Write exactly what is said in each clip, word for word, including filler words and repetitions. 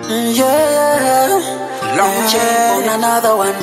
Yeah, Long chain yeah, on another one.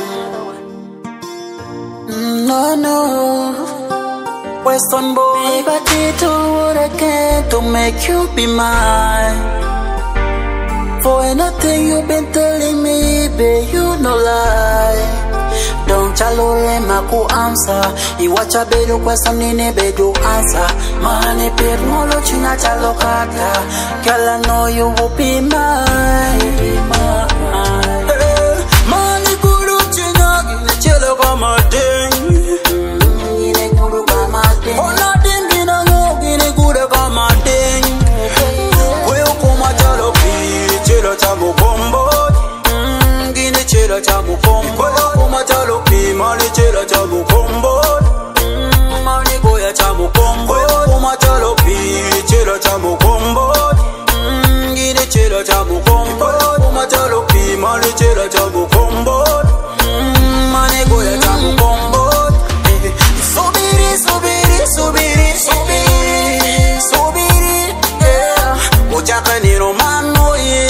No, no. Western boy. If I did do what I can to make you be mine, for anything you've been telling me, babe, you no lie. Don't chalore maku answer. Iwacha bedu question nini bedu answer. Money paid molo china chalokata. Girl, I know you will be mine. Be mine. Hey, money guru china gine chelo kama ding. Gine guru kama ding. Ona ding gina ngo gine guru kama ding. Wewe kuma chalo pi chelo chamu kombo. Gine chelo chamu kombo. Chalo pi mani chela chamu kombo, mani goya chamu kombo. Kuma chalo pi chela chamu kombo, gine chela chamu kombo. Kuma chalo pi mani chela chamu kombo, mani goya chamu kombo. Subiri, subiri, subiri, subiri, subiri, yeah. Ojaka ni romano ye,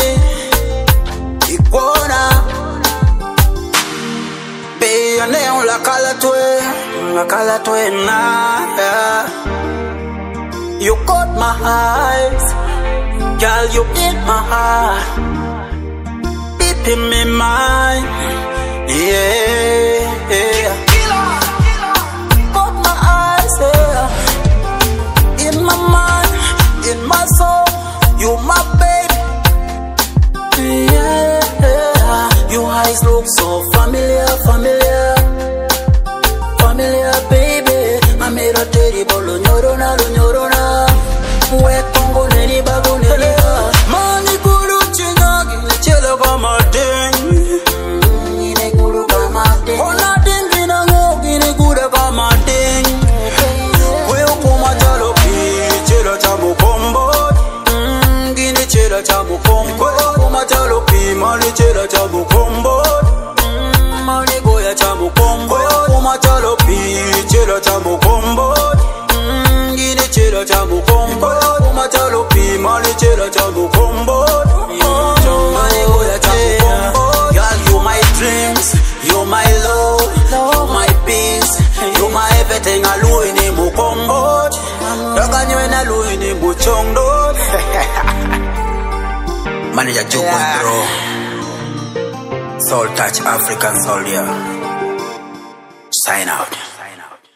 ikona. Neon la cala tue, la cala tue na. Yeah. You caught my eyes, girl. You hit my heart, deep in my mind. Yeah, yeah. Caught my eyes, yeah. In my mind, in my soul, you my baby. Yeah, yeah. Your eyes look so familiar, familiar. Familiar, baby. I made a terrible nyorona, nyorona. We kongo neni bagu neni ba. Money guru china gine chelo kama ding. Gine guru kama ding. Ona ding gina ngo gine guru kama ding. We ukuma chalo pi chelo chamu kombo. Gine chelo chamu kombo. Ukuma chalo pi mani chelo chamu kombo. Mani goya chamu kombo. Ukuma chalo pi chelo chamu kombo. Gine chelo chamu kombo. Ukuma chalo pi mani chelo chamu kombo. Mani goya chamu kombo. Girl, you my dreams, you my love, you my peace, you my everything. Alu ini mukombo, rakanywe na alu ini muchongdo. Manager Joe Boy bro, Soul Touch African Soul, yeah. Sign out.